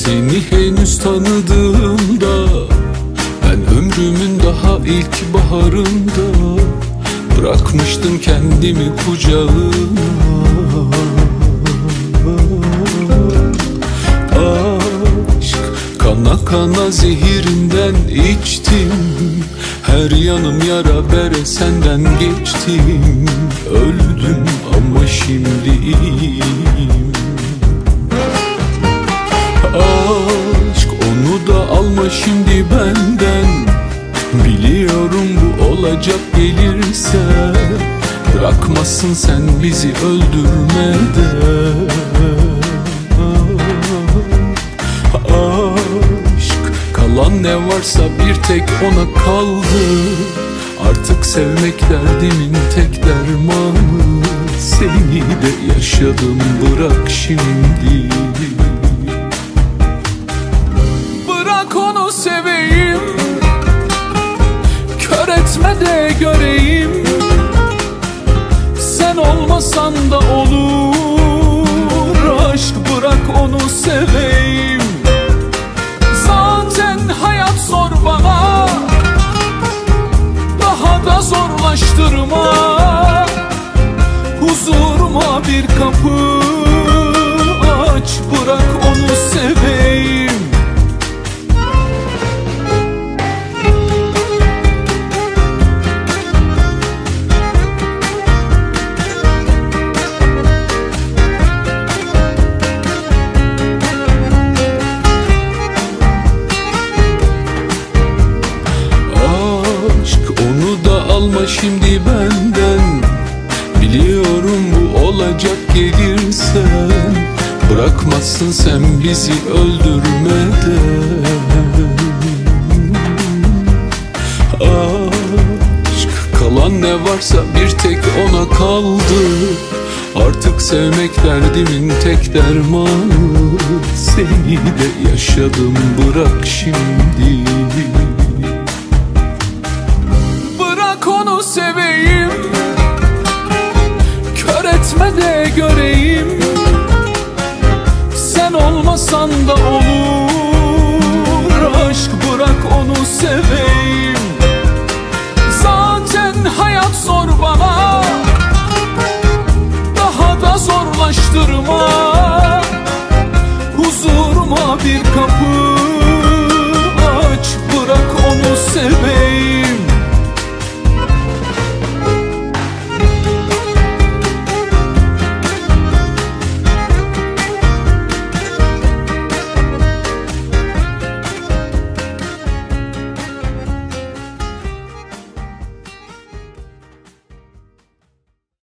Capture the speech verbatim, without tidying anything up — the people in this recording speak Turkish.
Seni henüz tanıdığımda, ben ömrümün daha ilk baharında bırakmıştım kendimi kucağına. Aşk kana kana zehirinden içtim, her yanım yara bere senden geçtim. Öldüm ama şimdi iyiyim. Aşk onu da alma şimdi benden, biliyorum bu olacak gelirse. Bırakmasın sen bizi öldürmeden. Aşk kalan ne varsa bir tek ona kaldı. Artık sevmek derdimin tek dermanı. Seni de yaşadım, bırak şimdi. Bırak onu seveyim, kör etme de göreyim. Sen olmasan da olur aşk, bırak onu seveyim. Zaten hayat zor bana, daha da zorlaştırma. Huzuruma bir kapı aç, bırak onu seveyim. Alma şimdi benden, biliyorum bu olacak gelirsen. Bırakmazsın sen bizi öldürmeden. Aşk kalan ne varsa bir tek ona kaldı. Artık sevmek derdimin tek dermanı. Seni de yaşadım, bırak şimdi. Onu seveyim, kör etme de göreyim. Sen olmasan da olur aşk, bırak onu seveyim. Zaten hayat zor bana, daha da zorlaştırma. Huzuruma bir